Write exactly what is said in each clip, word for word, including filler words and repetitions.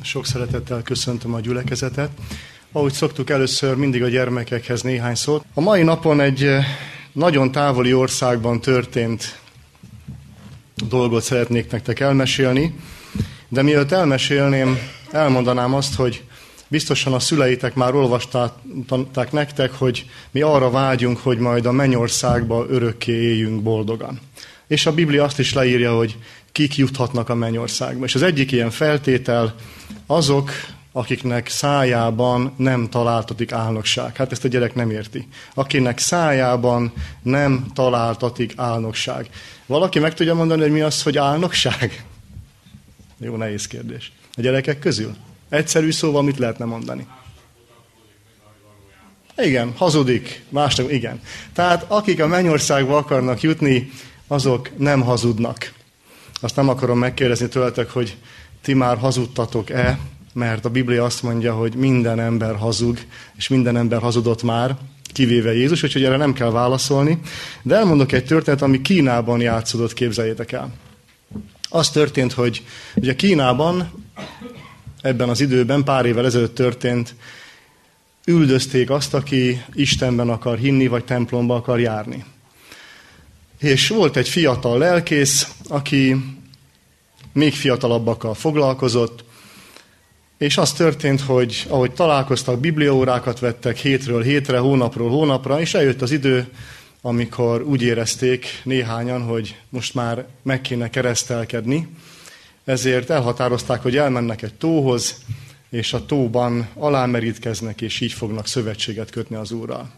Sok szeretettel köszöntöm a gyülekezetet. Ahogy szoktuk, először mindig a gyermekekhez néhány szót. A mai napon egy nagyon távoli országban történt dolgot szeretnék nektek elmesélni, de mielőtt elmesélném, elmondanám azt, hogy biztosan a szüleitek már olvasták nektek, hogy mi arra vágyunk, hogy majd a mennyországba örökké éljünk boldogan. És a Biblia azt is leírja, hogy kik juthatnak a mennyországba. És az egyik ilyen feltétel azok, akiknek szájában nem találtatik álnokság. Hát ezt a gyerek nem érti. Akinek szájában nem találtatik álnokság. Valaki meg tudja mondani, hogy mi az, hogy álnokság? Jó, nehéz kérdés. A gyerekek közül? Egyszerű szóval mit lehetne mondani? Igen, hazudik. Másnak, igen. Tehát akik a mennyországba akarnak jutni, azok nem hazudnak. Azt nem akarom megkérdezni tőletek, hogy ti már hazudtatok-e, mert a Biblia azt mondja, hogy minden ember hazug, és minden ember hazudott már, kivéve Jézus, úgyhogy erre nem kell válaszolni. De elmondok egy történet, ami Kínában játszódott, képzeljétek el. Az történt, hogy ugye Kínában ebben az időben, pár évvel ezelőtt történt, üldözték azt, aki Istenben akar hinni, vagy templomba akar járni. És volt egy fiatal lelkész, aki még fiatalabbakkal foglalkozott, és az történt, hogy ahogy találkoztak, bibliaórákat vettek hétről hétre, hónapról hónapra, és eljött az idő, amikor úgy érezték néhányan, hogy most már meg kéne keresztelkedni, ezért elhatározták, hogy elmennek egy tóhoz, és a tóban alámerítkeznek, és így fognak szövetséget kötni az Úrral.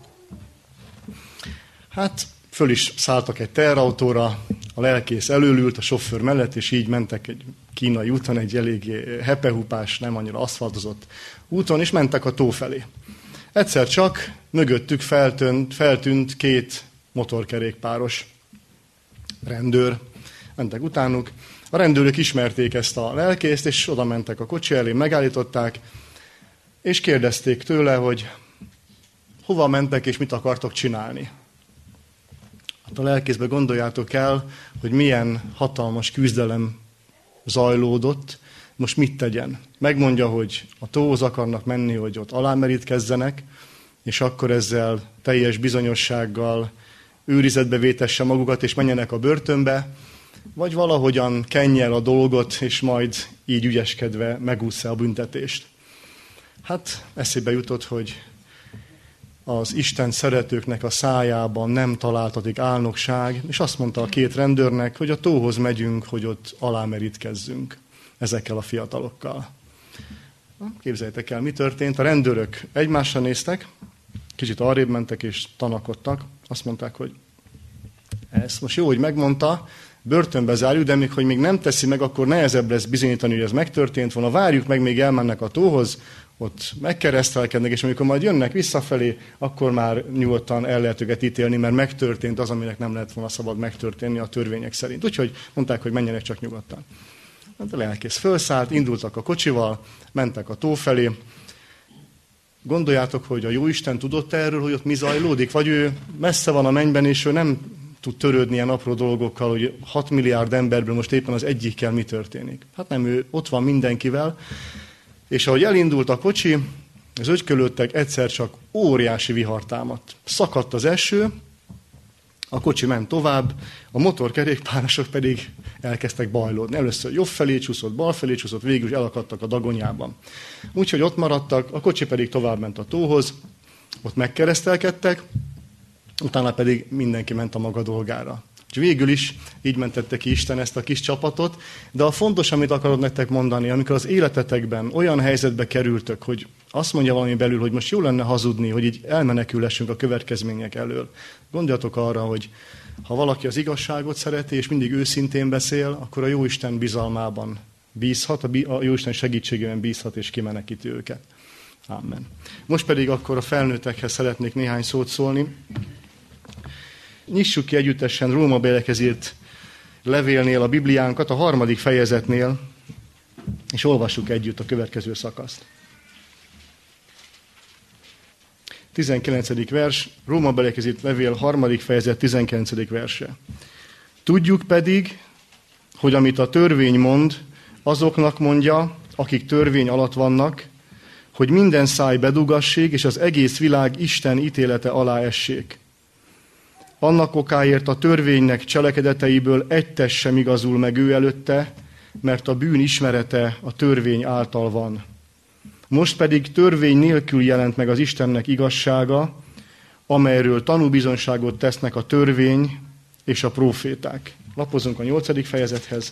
Hát föl is szálltak egy teherautóra, a lelkész előült a sofőr mellett, és így mentek egy kínai úton, egy eléggé hepehupás, nem annyira aszfaltozott úton, és mentek a tó felé. Egyszer csak mögöttük feltűnt, feltűnt két motorkerékpáros rendőr, mentek utánuk. A rendőrök ismerték ezt a lelkészt, és oda mentek a kocsi elé, megállították, és kérdezték tőle, hogy hova mentek, és mit akartok csinálni. Hát a lelkészbe gondoljátok el, hogy milyen hatalmas küzdelem zajlódott, most mit tegyen. Megmondja, hogy a tóhoz akarnak menni, hogy ott alámerítkezzenek, és akkor ezzel teljes bizonyossággal őrizetbe vétesse magukat, és menjenek a börtönbe, vagy valahogyan kenje el a dolgot, és majd így ügyeskedve megúszza a büntetést. Hát eszébe jutott, hogy az Isten szeretőknek a szájában nem találtatik álnokság, és azt mondta a két rendőrnek, hogy a tóhoz megyünk, hogy ott alámerítkezzünk ezekkel a fiatalokkal. Képzeljétek el, mi történt. A rendőrök egymásra néztek, kicsit arrébb mentek és tanakodtak. Azt mondták, hogy ezt most jó, hogy megmondta, börtönbe zárjuk, de még hogy még nem teszi meg, akkor nehezebb lesz bizonyítani, hogy ez megtörtént volna. Várjuk meg, még elmennek a tóhoz, ott megkeresztelkednek, és amikor majd jönnek visszafelé, akkor már nyugodtan el lehet őket ítélni, mert megtörtént az, aminek nem lehet volna szabad megtörténni a törvények szerint. Úgyhogy mondták, hogy menjenek csak nyugodtan. Hát a lelkész fölszállt, indultak a kocsival, mentek a tó felé. Gondoljátok, hogy a Jóisten tudott erről, hogy ott mi zajlódik? Vagy ő messze van a mennyben, és ő nem tud törődni ilyen apró dolgokkal, hogy hat milliárd emberből most éppen az egyikkel mi történik. Hát nem, ő ott van mindenkivel. És ahogy elindult a kocsi, az ögykölöttek egyszer csak óriási vihar támadt. Szakadt az eső, a kocsi ment tovább, a motorkerékpárosok pedig elkezdtek bajlódni. Először jobb felé csúszott, bal felé csúszott, végül is elakadtak a dagonyában. Úgyhogy ott maradtak, a kocsi pedig tovább ment a tóhoz, ott megkeresztelkedtek, utána pedig mindenki ment a maga dolgára. És végül is így mentette ki Isten ezt a kis csapatot, de a fontos, amit akarod nektek mondani, amikor az életetekben olyan helyzetbe kerültök, hogy azt mondja valami belül, hogy most jó lenne hazudni, hogy így elmenekülessünk a következmények elől. Gondoljatok arra, hogy ha valaki az igazságot szereti, és mindig őszintén beszél, akkor a Jóisten bizalmában bízhat, a Jóisten segítségében bízhat, és kimenekíti őket. Amen. Most pedig akkor a felnőttekhez szeretnék néhány szót szólni. Nyissuk ki együttesen Rómabeliekhez írt levélnél a Bibliánkat, a harmadik fejezetnél, és olvassuk együtt a következő szakaszt. tizenkilencedik vers, Rómabeliekhez írt levél, harmadik fejezet, tizenkilencedik verse. Tudjuk pedig, hogy amit a törvény mond, azoknak mondja, akik törvény alatt vannak, hogy minden száj bedugassék, és az egész világ Isten ítélete alá essék. Annak okáért a törvénynek cselekedeteiből egy test sem igazul meg ő előtte, mert a bűn ismerete a törvény által van. Most pedig törvény nélkül jelent meg az Istennek igazsága, amelyről tanúbizonyságot tesznek a törvény és a próféták. Lapozunk a nyolcadik fejezethez.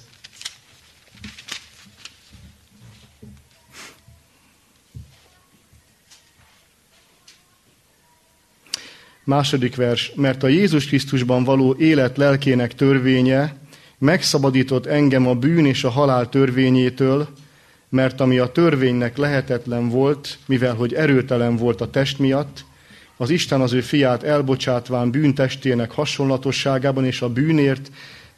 Második vers, mert a Jézus Krisztusban való élet lelkének törvénye megszabadított engem a bűn és a halál törvényétől, mert ami a törvénynek lehetetlen volt, mivel hogy erőtelen volt a test miatt, az Isten az ő fiát elbocsátván bűntestének hasonlatosságában és a bűnért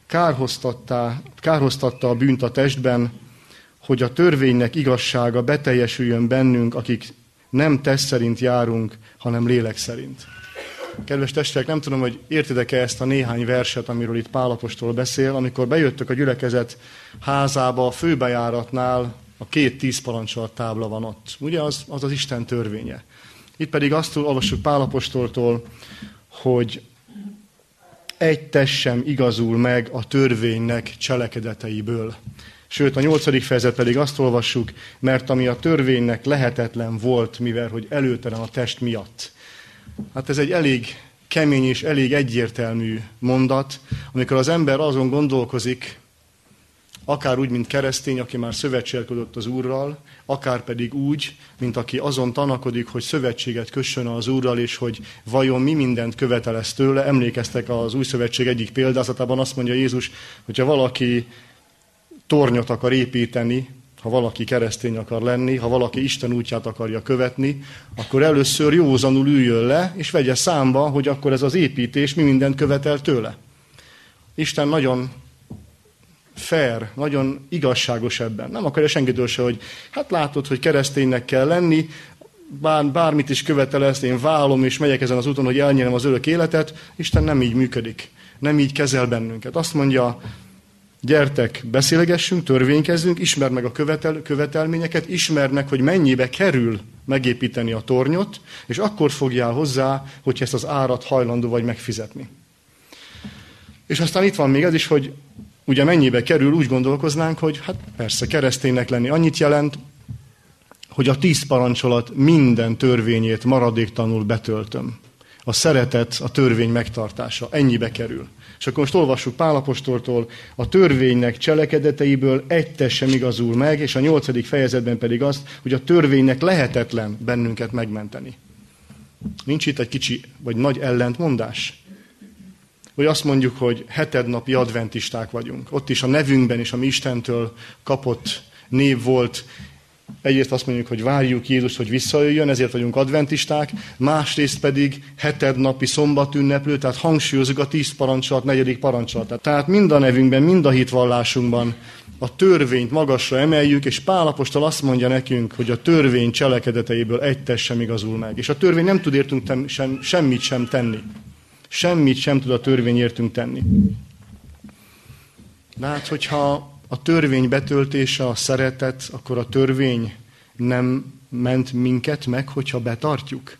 kárhoztatta a bűnt a testben, hogy a törvénynek igazsága beteljesüljön bennünk, akik nem test szerint járunk, hanem lélek szerint. Kedves testvérek, nem tudom, hogy értitek-e ezt a néhány verset, amiről itt Pál apostol beszél, amikor bejöttök a gyülekezet házába, a főbejáratnál a két tíz parancsolat tábla van ott. Ugye az, az az Isten törvénye. Itt pedig azt olvassuk Pál apostoltól, hogy egy test sem igazul meg a törvénynek cselekedeteiből. Sőt, a nyolcadik fejezet pedig azt olvassuk, mert ami a törvénynek lehetetlen volt, mivel hogy előtelen a test miatt. Hát ez egy elég kemény és elég egyértelmű mondat, amikor az ember azon gondolkozik, akár úgy, mint keresztény, aki már szövetségködött az Úrral, akár pedig úgy, mint aki azon tanakodik, hogy szövetséget kössön az Úrral, és hogy vajon mi mindent követel ezt tőle. Emlékeztek az új szövetség egyik példázatában, azt mondja Jézus, hogyha valaki tornyot akar építeni, ha valaki keresztény akar lenni, ha valaki Isten útját akarja követni, akkor először józanul üljön le, és vegye számba, hogy akkor ez az építés mi mindent követel tőle. Isten nagyon fair, nagyon igazságos ebben. Nem akarja senkitől se, hogy hát látod, hogy kereszténynek kell lenni, bár, bármit is követel ezt, én vállalom és megyek ezen az úton, hogy elnyerem az örök életet. Isten nem így működik, nem így kezel bennünket. Azt mondja, gyertek, beszélgessünk, törvénykezzünk, ismerd meg a követel, követelményeket, ismerd meg, hogy mennyibe kerül megépíteni a tornyot, és akkor fogjál hozzá, hogy ezt az árat hajlandó vagy megfizetni. És aztán itt van még ez is, hogy ugye mennyibe kerül, úgy gondolkoznánk, hogy hát persze kereszténynek lenni annyit jelent, hogy a tíz parancsolat minden törvényét maradéktalanul betöltöm. A szeretet, a törvény megtartása, ennyibe kerül. És akkor most olvassuk Pál apostoltól, a törvénynek cselekedeteiből egy test sem igazul meg, és a nyolcadik fejezetben pedig azt, hogy a törvénynek lehetetlen bennünket megmenteni. Nincs itt egy kicsi vagy nagy ellentmondás? Vagy azt mondjuk, hogy hetednapi adventisták vagyunk. Ott is a nevünkben is, ami Istentől kapott név volt. Egyrészt azt mondjuk, hogy várjuk Jézust, hogy visszajöjjön, ezért vagyunk adventisták, másrészt pedig hetednapi szombatünneplő, tehát hangsúlyozzuk a tíz parancsolat, negyedik parancsolatát. Tehát mind a nevünkben, mind a hitvallásunkban a törvényt magasra emeljük, és Pál apostol azt mondja nekünk, hogy a törvény cselekedeteiből egy test sem igazul meg. És a törvény nem tud értünk ten, sem, semmit sem tenni. Semmit sem tud a törvény értünk tenni. De hát, hogyha a törvény betöltése a szeretet, akkor a törvény nem ment minket meg, hogyha betartjuk?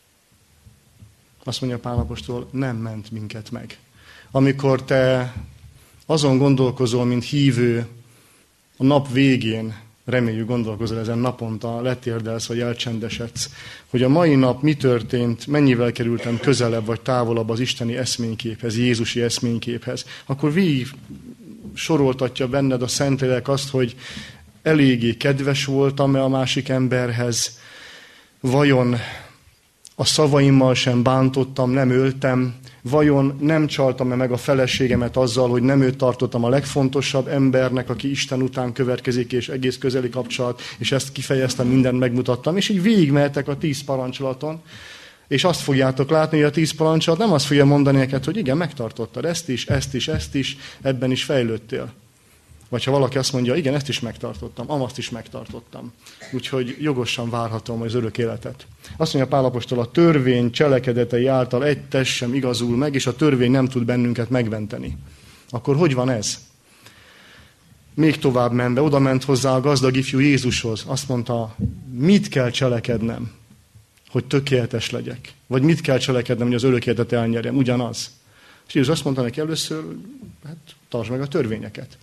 Azt mondja Pál apostol, nem ment minket meg. Amikor te azon gondolkozol, mint hívő, a nap végén, reméljük gondolkozol ezen naponta, letérdelsz, vagy elcsendesedsz, hogy a mai nap mi történt, mennyivel kerültem közelebb, vagy távolabb az isteni eszményképhez, Jézusi eszményképhez, akkor végig soroltatja benned a Szentlélek azt, hogy eléggé kedves voltam-e a másik emberhez, vajon a szavaimmal sem bántottam, nem öltem, vajon nem csaltam-e meg a feleségemet azzal, hogy nem őt tartottam a legfontosabb embernek, aki Isten után következik, és egész közeli kapcsolat, és ezt kifejeztem, mindent megmutattam, és így végigmehetek a tíz parancsolaton, és azt fogjátok látni, hogy a tíz parancsolat nem azt fogja mondani neked, hogy igen, megtartottad ezt is, ezt is, ezt is, ebben is fejlődtél. Vagy ha valaki azt mondja, igen, ezt is megtartottam, amazt is megtartottam. Úgyhogy jogosan várhatom az örök életet. Azt mondja Pál apostol, a törvény cselekedetei által egy test sem igazul meg, és a törvény nem tud bennünket megmenteni. Akkor hogy van ez? még tovább menve, oda ment hozzá a gazdag ifjú Jézushoz. Azt mondta, mit kell cselekednem, hogy tökéletes legyek? Vagy mit kell cselekednem, hogy az örök életet elnyerjem? Ugyanaz. És Jézus azt mondta neki először, hát tartsd meg a törvényeket.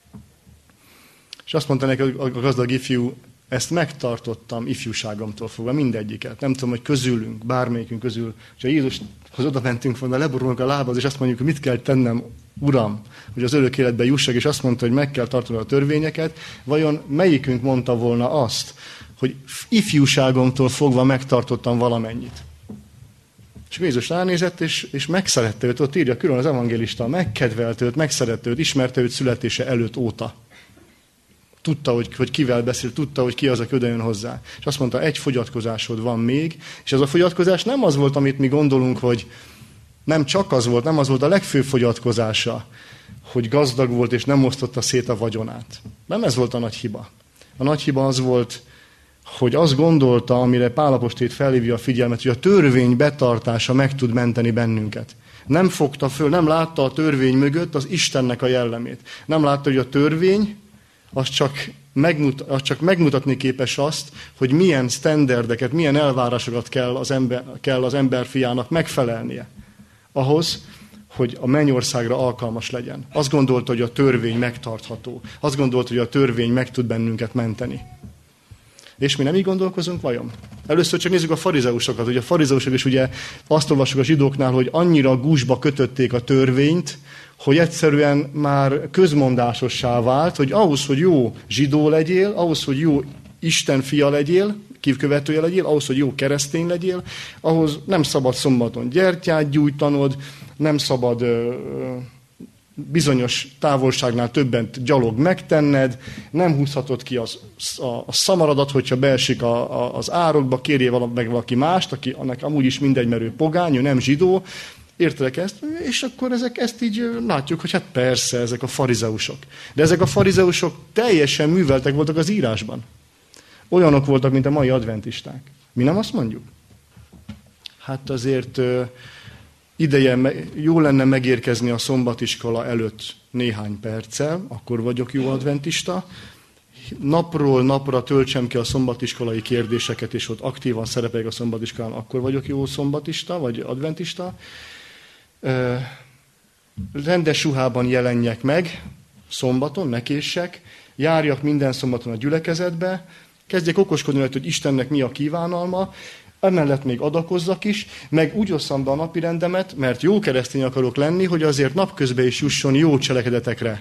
És azt mondta neki a gazdag ifjú, ezt megtartottam ifjúságomtól fogva, mindegyiket. Nem tudom, hogy közülünk, bármelyikünk közül, ha Jézushoz oda mentünk volna, leborulunk a lábad, és azt mondjuk, hogy mit kell tennem, Uram, hogy az örök életbe jussak, és azt mondta, hogy meg kell tartani a törvényeket, vajon melyikünk mondta volna azt, hogy ifjúságomtól fogva megtartottam valamennyit? És Jézus ránézett, és, és megszerette őt, ott írja külön az evangélista, megkedvelt őt, megszerette őt, ismerte őt születése előtt óta. Tudta, hogy, hogy kivel beszél, tudta, hogy ki az, aki oda jön hozzá. És azt mondta, egy fogyatkozásod van még, és ez a fogyatkozás nem az volt, amit mi gondolunk, hogy nem csak az volt, nem az volt a legfőbb fogyatkozása, hogy gazdag volt, és nem osztotta szét a vagyonát. Nem ez volt a nagy hiba. A nagy hiba az volt, hogy azt gondolta, amire Pál apostol felhívja a figyelmet, hogy a törvény betartása meg tud menteni bennünket. Nem fogta föl, nem látta a törvény mögött az Istennek a jellemét. Nem látta, hogy a törvény az csak, megmut, az csak megmutatni képes azt, hogy milyen sztenderdeket, milyen elvárásokat kell az, ember, kell az emberfiának megfelelnie. Ahhoz, hogy a mennyországra alkalmas legyen. Azt gondolta, hogy a törvény megtartható. Azt gondolta, hogy a törvény meg tud bennünket menteni. És mi nem így gondolkozunk vajon? Először csak nézzük a farizeusokat. Hogy a farizeusok is ugye azt olvassuk a zsidóknál, hogy annyira gúzsba kötötték a törvényt, hogy egyszerűen már közmondásossá vált, hogy ahhoz, hogy jó zsidó legyél, ahhoz, hogy jó Isten fia legyél, követője legyél, ahhoz, hogy jó keresztény legyél, ahhoz nem szabad szombaton gyertyát gyújtanod, nem szabad ö, bizonyos távolságnál többent gyalog megtenned, nem húzhatod ki az, a, a szamaradat, hogyha beesik a, a, az árokba, kérjél valami, meg valaki mást, aki annak amúgy is mindegy, mert ő pogány, ő nem zsidó. Értelek ezt? És akkor ezek, ezt így látjuk, hogy hát persze, ezek a farizeusok. De ezek a farizeusok teljesen műveltek voltak az írásban. Olyanok voltak, mint a mai adventisták. Mi nem azt mondjuk? Hát azért ö, ideje, jó lenne megérkezni a szombatiskola előtt néhány perccel, akkor vagyok jó adventista. Napról napra töltsem ki a szombatiskolai kérdéseket, és ott aktívan szerepeljek a szombatiskolán, akkor vagyok jó szombatista, vagy adventista. Ö, rendes ruhában jelenjek meg, szombaton, ne késsek, járjak minden szombaton a gyülekezetbe, kezdjek okoskodni, hogy Istennek mi a kívánalma, emellett még adakozzak is, meg úgy osszam be a napirendemet, mert jó keresztény akarok lenni, hogy azért napközben is jusson jó cselekedetekre.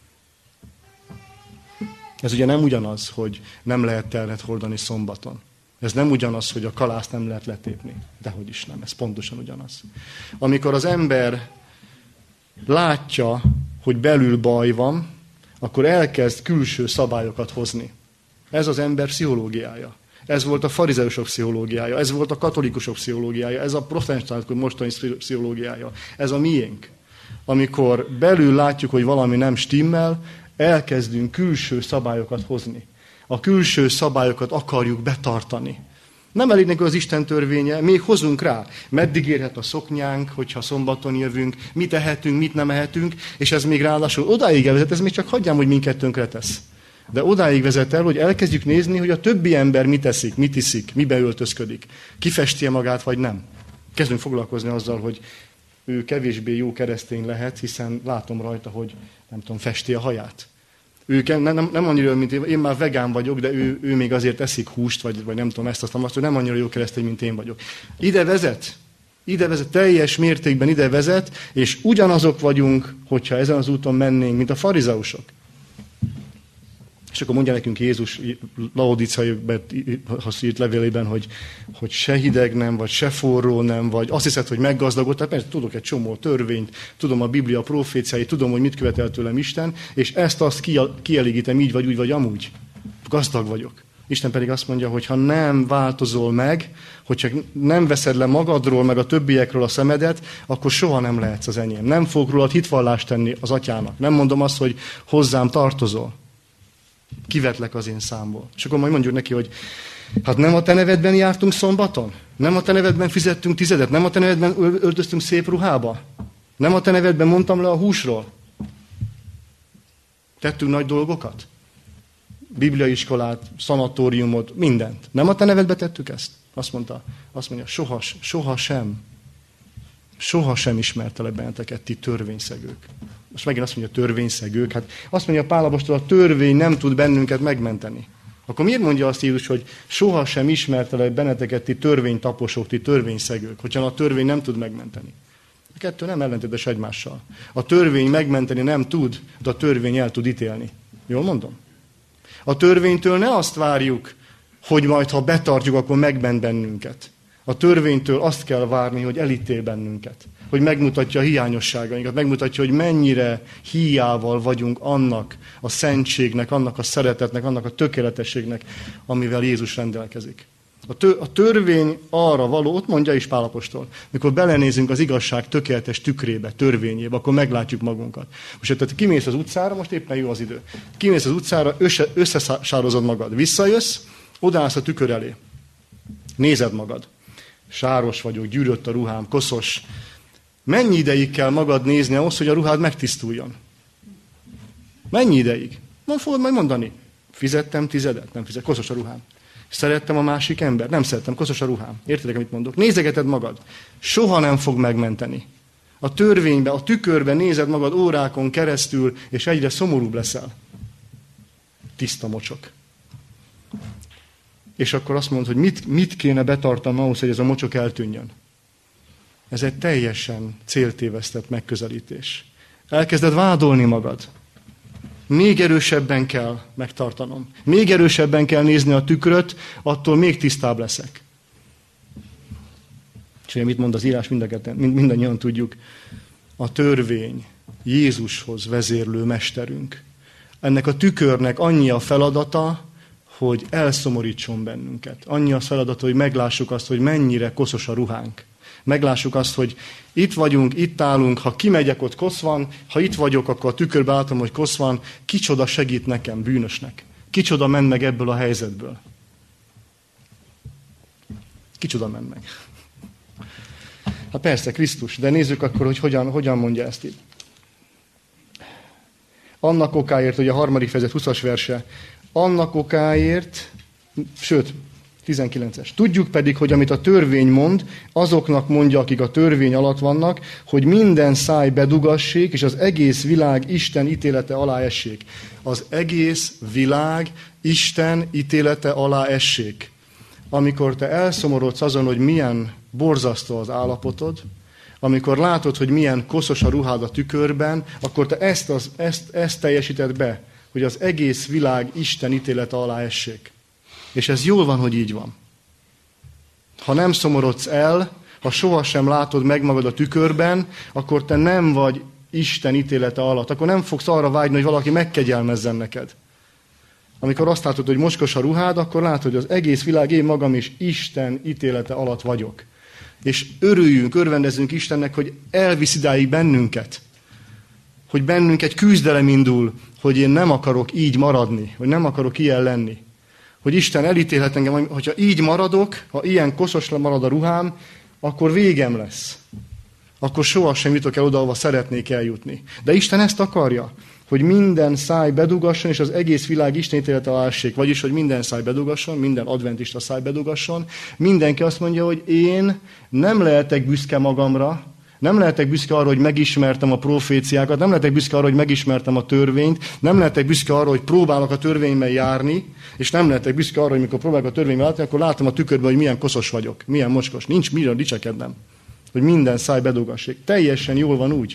Ez ugye nem ugyanaz, hogy nem lehet terhet hordani szombaton. Ez nem ugyanaz, hogy a kalászt nem lehet letépni. Dehogy is nem, ez pontosan ugyanaz. Amikor az ember látja, hogy belül baj van, akkor elkezd külső szabályokat hozni. Ez az ember pszichológiája. Ez volt a farizeusok pszichológiája, ez volt a katolikusok pszichológiája, ez a protestánsok mostani pszichológiája. Ez a miénk. Amikor belül látjuk, hogy valami nem stimmel, elkezdünk külső szabályokat hozni. A külső szabályokat akarjuk betartani. Nem elég neki az Isten törvénye, még hozunk rá. Meddig érhet a szoknyánk, hogyha szombaton jövünk, mit ehetünk, mit nem ehetünk, és ez még ráadásul odáig elvezet, ez még csak hagyjám, hogy minket tönkretesz. De odáig vezet el, hogy elkezdjük nézni, hogy a többi ember mit eszik, mit iszik, mibe öltözködik. Kifesti magát, vagy nem. Kezdünk foglalkozni azzal, hogy ő kevésbé jó keresztény lehet, hiszen látom rajta, hogy nem tudom, festi a haját. Ő nem, nem, nem annyira, mint én, én már vegán vagyok, de ő, ő még azért eszik húst, vagy, vagy nem tudom ezt, azt, azt, hogy nem annyira jó keresztény, mint én vagyok. Ide vezet, ide vezet, teljes mértékben ide vezet, és ugyanazok vagyunk, hogyha ezen az úton mennénk, mint a farizeusok. És akkor mondja nekünk Jézus Laodiceiben írt levélében, hogy, hogy se hideg nem, vagy se forró nem, vagy azt hiszed, hogy meggazdagodtál. Persze tudok egy csomó törvényt, tudom a Biblia proféciáit, tudom, hogy mit követel tőlem Isten, és ezt azt kielégítem így vagy úgy, vagy amúgy. Gazdag vagyok. Isten pedig azt mondja, hogy ha nem változol meg, hogyha nem veszed le magadról, meg a többiekről a szemedet, akkor soha nem lehetsz az enyém. Nem fog rólad hitvallást tenni az atyának. Nem mondom azt, hogy hozzám tartozol. Kivetlek az én számból. És akkor majd mondjuk neki, hogy hát nem a te nevedben jártunk szombaton? Nem a te nevedben fizettünk tizedet? Nem a te nevedben öltöztünk szép ruhába? Nem a te nevedben mondtam le a húsról? Tettünk nagy dolgokat? Bibliaiskolát, szanatóriumot, mindent. Nem a te nevedbe tettük ezt? Azt mondta, azt mondja, soha, soha sem. Soha sem ismertelek benneteket, ti törvényszegők. Most megint azt mondja, törvényszegők. Hát azt mondja Pál apostol, a törvény nem tud bennünket megmenteni. Akkor miért mondja azt Jézus, hogy soha sem ismertelek benneteket, ti törvénytaposok, ti törvényszegők, hogyha a törvény nem tud megmenteni? A kettő nem ellentétes egymással. A törvény megmenteni nem tud, de a törvény el tud ítélni. Jól mondom? A törvénytől ne azt várjuk, hogy majd, ha betartjuk, akkor megment bennünket. A törvénytől azt kell várni, hogy elítél bennünket. Hogy megmutatja a hiányosságainkat, megmutatja, hogy mennyire hiával vagyunk annak a szentségnek, annak a szeretetnek, annak a tökéletességnek, amivel Jézus rendelkezik. A, tö- a törvény arra való, ott mondja is Pál apostol, mikor belenézünk az igazság tökéletes tükrébe, törvényébe, akkor meglátjuk magunkat. Most tehát kimész az utcára, most éppen jó az idő. Kimész az utcára, össze- összesározod magad. Visszajössz, odaállsz a tükör elé. Nézed magad. Sáros vagyok, gyűrött a ruhám, koszos. Mennyi ideig kell magad nézni ahhoz, hogy a ruhád megtisztuljon? Mennyi ideig? Ma fogod majd mondani. Fizettem tizedet? Nem fizet. Koszos a ruhám. Szerettem a másik ember? Nem szerettem. Koszos a ruhám. Értedek, amit mondok? Nézegeted magad. Soha nem fog megmenteni. A törvénybe, a tükörbe nézed magad órákon keresztül, és egyre szomorúbb leszel. Tiszta mocsok. És akkor azt mondod, hogy mit, mit kéne betartanom ahhoz, hogy ez a mocsok eltűnjön. Ez egy teljesen céltévesztett megközelítés. Elkezded vádolni magad. Még erősebben kell megtartanom. Még erősebben kell nézni a tükröt, attól még tisztább leszek. És ugye mit mond az írás, mindannyian tudjuk. A törvény Jézushoz vezérlő mesterünk. Ennek a tükörnek annyi a feladata, hogy elszomorítson bennünket. Annyi a feladata, hogy meglássuk azt, hogy mennyire koszos a ruhánk. Meglássuk azt, hogy itt vagyunk, itt állunk, ha kimegyek, ott kosz van, ha itt vagyok, akkor a tükörbe látom, hogy kosz van. Kicsoda segít nekem, bűnösnek? Kicsoda ment meg ebből a helyzetből? Kicsoda ment meg? Hát persze, Krisztus, de nézzük akkor, hogy hogyan, hogyan mondja ezt itt. Annak okáért, hogy a harmadik fejezet huszas verse, annak okáért, sőt, tizenkilences. Tudjuk pedig, hogy amit a törvény mond, azoknak mondja, akik a törvény alatt vannak, hogy minden száj bedugassék, és az egész világ Isten ítélete alá essék. Az egész világ Isten ítélete alá essék. Amikor te elszomorodsz azon, hogy milyen borzasztó az állapotod, amikor látod, hogy milyen koszos a ruhád a tükörben, akkor te ezt, az, ezt, ezt teljesíted be, hogy az egész világ Isten ítélete alá essék. És ez jól van, hogy így van. Ha nem szomorodsz el, ha sohasem látod meg magad a tükörben, akkor te nem vagy Isten ítélete alatt. Akkor nem fogsz arra vágyni, hogy valaki megkegyelmezzen neked. Amikor azt látod, hogy mocskos a ruhád, akkor látod, hogy az egész világ, én magam is Isten ítélete alatt vagyok. És örüljünk, örvendezzünk Istennek, hogy elvisz idáig bennünket. Hogy bennünk egy küzdelem indul, hogy én nem akarok így maradni, hogy nem akarok ilyen lenni. Hogy Isten elítélhet engem, hogyha így maradok, ha ilyen koszos marad a ruhám, akkor végem lesz. Akkor sohasem jutok el oda, ahova szeretnék eljutni. De Isten ezt akarja, hogy minden száj bedugasson, és az egész világ Isten ítélete alá essék. Vagyis, hogy minden száj bedugasson, minden adventista száj bedugasson. Mindenki azt mondja, hogy én nem lehetek büszke magamra, nem lehetek büszke arra, hogy megismertem a proféciákat, nem lehetek büszke arra, hogy megismertem a törvényt, nem lehetek büszke arra, hogy próbálok a törvényben járni, és nem lehetek büszke arra, hogy mikor próbálok a törvényben látni, akkor látom a tükörben, hogy milyen koszos vagyok, milyen mocskos. Nincs miről dicsekednem, hogy minden száj bedugassék. Teljesen jól van úgy.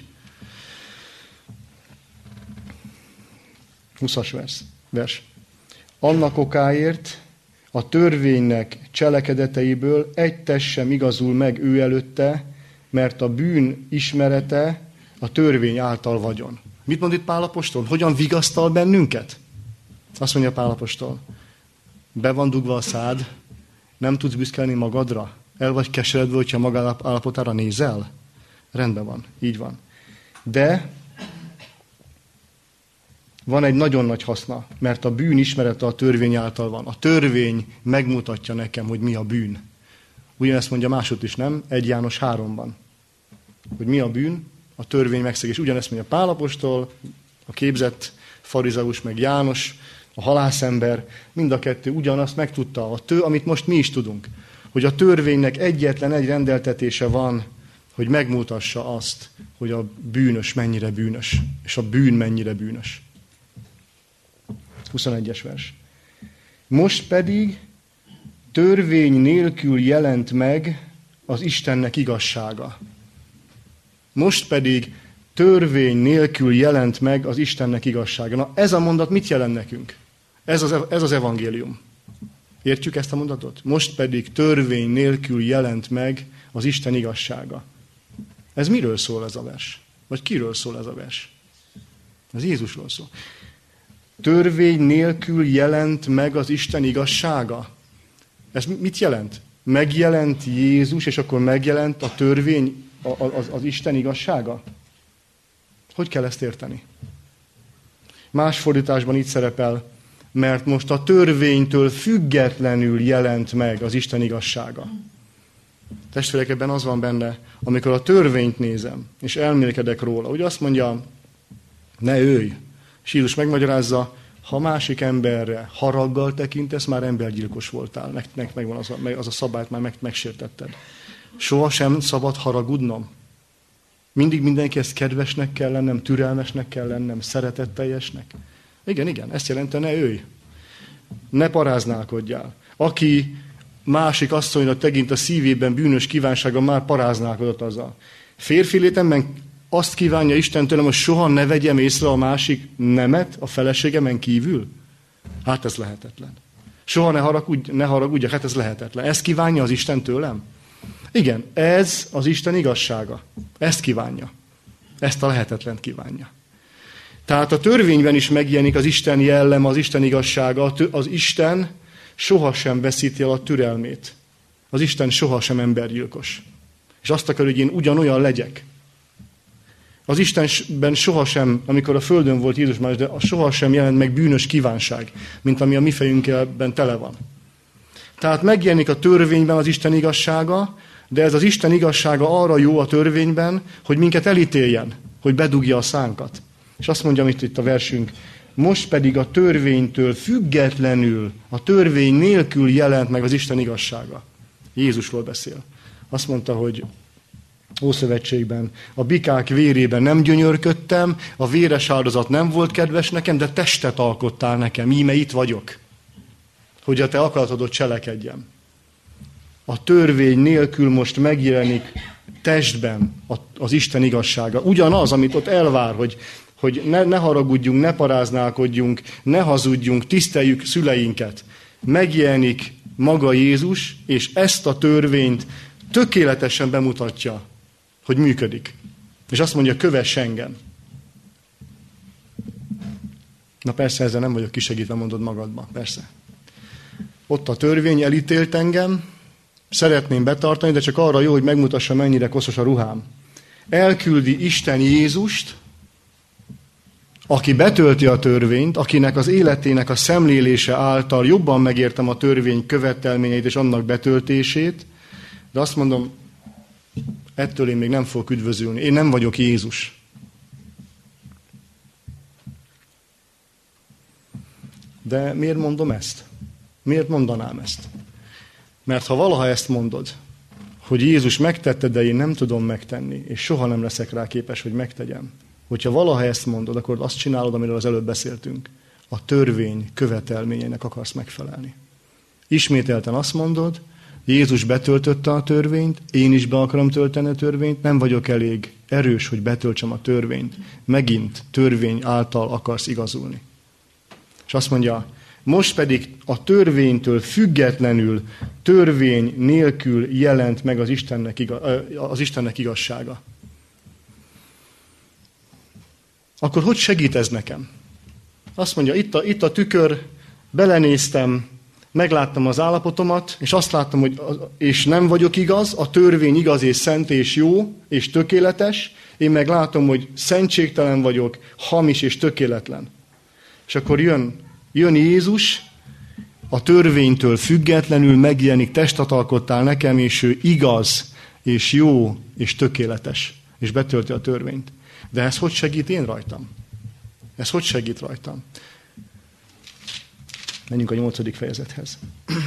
huszas vers. vers. Annak okáért a törvénynek cselekedeteiből egy test sem igazul meg ő előtte, mert a bűn ismerete a törvény által vagyon. Mit mond itt Pál apostol? Hogyan vigasztal bennünket? Azt mondja Pál apostol. Be van dugva a szád, nem tudsz büszkelni magadra? El vagy keseredve, hogyha magad állapotára nézel? Rendben van, így van. De van egy nagyon nagy haszna, mert a bűn ismerete a törvény által van. A törvény megmutatja nekem, hogy mi a bűn. Ugyanezt mondja másod is, nem? egy János háromban. Hogy mi a bűn? A törvény megszegés. Ugyanezt mondja Pál apostol, a képzett farizeus meg János, a halászember, mind a kettő ugyanazt megtudta, a tő, amit most mi is tudunk, hogy a törvénynek egyetlen egy rendeltetése van, hogy megmutassa azt, hogy a bűnös mennyire bűnös, és a bűn mennyire bűnös. huszonegyes vers. Most pedig törvény nélkül jelent meg az Istennek igazsága. Most pedig törvény nélkül jelent meg az Istennek igazsága. Na, ez a mondat mit jelent nekünk? Ez az, ez az evangélium. Értjük ezt a mondatot? Most pedig törvény nélkül jelent meg az Isten igazsága. Ez miről szól ez a vers? Vagy kiről szól ez a vers? Ez Jézusról szól. Törvény nélkül jelent meg az Isten igazsága. Ez mit jelent? Megjelent Jézus, és akkor megjelent a törvény, az, az Isten igazsága? Hogy kell ezt érteni? Más fordításban így szerepel, mert most a törvénytől függetlenül jelent meg az Isten igazsága. Testvérek, ebben az van benne, amikor a törvényt nézem, és elmélkedek róla, ugye azt mondja, ne ölj. És Jézus megmagyarázza, ha másik emberre haraggal tekintesz, már embergyilkos voltál. Nektek megvan az a, az a szabályt, már meg, megsértetted. Soha sem szabad haragudnom. Mindig mindenkihez kedvesnek kell lennem, türelmesnek kell lennem, szeretetteljesnek. Igen, igen, ezt jelenti, ne ölj. Ne paráználkodjál. Aki másik asszonynak tegint a szívében bűnös kívánsága, már paráználkodott azzal. Férfi létemben azt kívánja Isten tőlem, hogy soha ne vegyem észre a másik nemet a feleségemen kívül? Hát ez lehetetlen. Soha ne haragudj, ne haragudjak, hát ez lehetetlen. Ezt kívánja az Isten tőlem? Igen, ez az Isten igazsága. Ezt kívánja. Ezt a lehetetlent kívánja. Tehát a törvényben is megjelenik az Isten jellem, az Isten igazsága. Az Isten sohasem veszíti el a türelmét. Az Isten sohasem embergyilkos. És azt akar, hogy én ugyanolyan legyek. Az Istenben sohasem, amikor a földön volt Jézus más, de sohasem jelent meg bűnös kívánság, mint ami a mi fejünkben tele van. Tehát megjelenik a törvényben az Isten igazsága, de ez az Isten igazsága arra jó a törvényben, hogy minket elítéljen, hogy bedugja a szánkat. És azt mondja, amit itt a versünk, most pedig a törvénytől függetlenül, a törvény nélkül jelent meg az Isten igazsága. Jézusról beszél. Azt mondta, hogy Ószövetségben a bikák vérében nem gyönyörködtem, a véres áldozat nem volt kedves nekem, de testet alkottál nekem, íme itt vagyok, hogy a te akaratodot cselekedjem. A törvény nélkül most megjelenik testben az Isten igazsága. Ugyanaz, amit ott elvár, hogy, hogy ne, ne haragudjunk, ne paráználkodjunk, ne hazudjunk, tiszteljük szüleinket. Megjelenik maga Jézus, és ezt a törvényt tökéletesen bemutatja, hogy működik. És azt mondja, kövess engem. Na persze, ezzel nem vagyok kisegítve, mondod magadba. Persze. Ott a törvény elítélt engem, szeretném betartani, de csak arra jó, hogy megmutassa, mennyire koszos a ruhám. Elküldi Isten Jézust, aki betölti a törvényt, akinek az életének a szemlélése által jobban megértem a törvény követelményeit és annak betöltését, de azt mondom, ettől én még nem fogok üdvözülni. Én nem vagyok Jézus. De miért mondom ezt? Miért mondanám ezt? Mert ha valaha ezt mondod, hogy Jézus megtette, de én nem tudom megtenni, és soha nem leszek rá képes, hogy megtegyem. Hogyha valaha ezt mondod, akkor azt csinálod, amiről az előbb beszéltünk. A törvény követelményeinek akarsz megfelelni. Ismételten azt mondod, Jézus betöltötte a törvényt, én is be akarom tölteni a törvényt, nem vagyok elég erős, hogy betöltsem a törvényt. Megint törvény által akarsz igazulni. És azt mondja, most pedig a törvénytől függetlenül, törvény nélkül jelent meg az Istennek, igaz, az Istennek igazsága. Akkor hogy segít ez nekem? Azt mondja, itt a, itt a tükör, belenéztem, megláttam az állapotomat, és azt láttam, hogy és nem vagyok igaz, a törvény igaz és szent és jó és tökéletes, én meg látom, hogy szentségtelen vagyok, hamis és tökéletlen. És akkor jön, jön Jézus, a törvénytől függetlenül megjelenik, testet alkottál nekem, és ő igaz és jó és tökéletes, és betölti a törvényt. De ez hogy segít én rajtam? Ez hogy segít rajtam? Menjünk a nyolcadik fejezethez.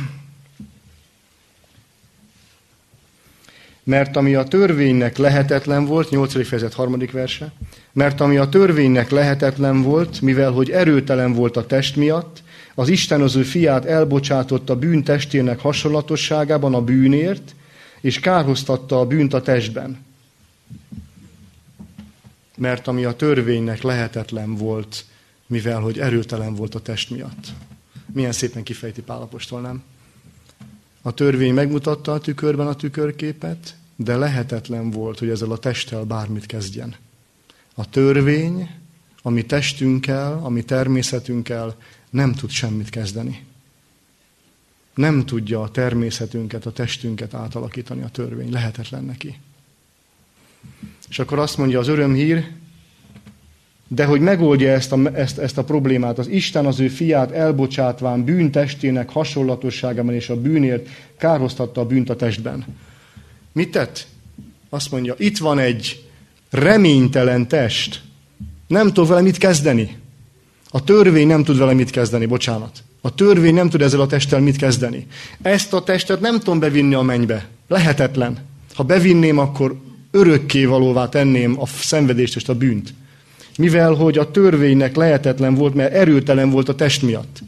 Mert ami a törvénynek lehetetlen volt, nyolcadik fejezet harmadik verse, mert ami a törvénynek lehetetlen volt, mivel hogy erőtelen volt a test miatt, az Isten az ő fiát elbocsátotta bűn testének hasonlatosságában a bűnért, és kárhoztatta a bűnt a testben. Mert ami a törvénynek lehetetlen volt, mivel hogy erőtelen volt a test miatt. Milyen szépen kifejti Pál apostol, nem? A törvény megmutatta a tükörben a tükörképet, de lehetetlen volt, hogy ezzel a testtel bármit kezdjen. A törvény, a mi testünkkel, a mi természetünkkel nem tud semmit kezdeni. Nem tudja a természetünket, a testünket átalakítani a törvény. Lehetetlen neki. És akkor azt mondja az örömhír, de hogy megoldja ezt a, ezt, ezt a problémát, az Isten az ő fiát elbocsátván bűntestének hasonlatosságában és a bűnért kárhoztatta a bűnt a testben. Mit tett? Azt mondja, itt van egy reménytelen test. Nem tud vele mit kezdeni. A törvény nem tud vele mit kezdeni, bocsánat. A törvény nem tud ezzel a testtel mit kezdeni. Ezt a testet nem tudom bevinni a mennybe. Lehetetlen. Ha bevinném, akkor örökké valóvá tenném a szenvedést és a bűnt. Mivel hogy a törvénynek lehetetlen volt, mert erőtelen volt a test miatt.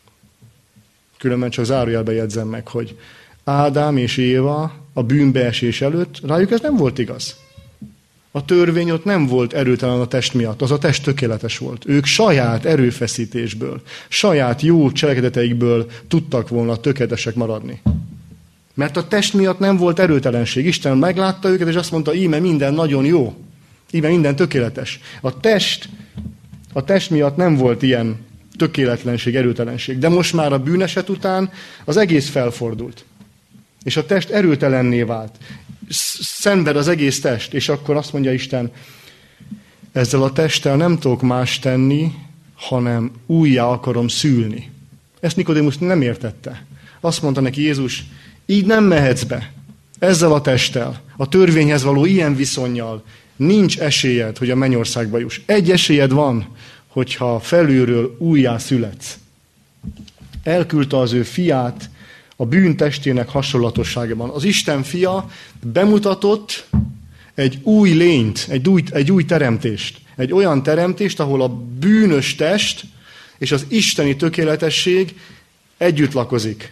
Különben csak zárójelbe jegyzem meg, hogy Ádám és Éva a bűnbeesés előtt, rájuk ez nem volt igaz. A törvény ott nem volt erőtelen a test miatt, az a test tökéletes volt. Ők saját erőfeszítésből, saját jó cselekedeteikből tudtak volna tökéletesek maradni. Mert a test miatt nem volt erőtelenség. Isten meglátta őket, és azt mondta, íme minden nagyon jó. Íme minden tökéletes. A test, a test miatt nem volt ilyen tökéletlenség, erőtelenség. De most már a bűneset után az egész felfordult. És a test erőtelenné vált. Szenved az egész test. És akkor azt mondja Isten, ezzel a testtel nem tudok más tenni, hanem újjá akarom szülni. Ezt Nikodémus nem értette. Azt mondta neki Jézus, így nem mehetsz be. Ezzel a testtel, a törvényhez való ilyen viszonnyal nincs esélyed, hogy a mennyországba juss. Egy esélyed van, hogyha felülről újjá születsz. Elküldte az ő fiát a bűn testének hasonlatosságában. Az Isten fia bemutatott egy új lényt, egy új, egy új teremtést. Egy olyan teremtést, ahol a bűnös test és az isteni tökéletesség együtt lakozik.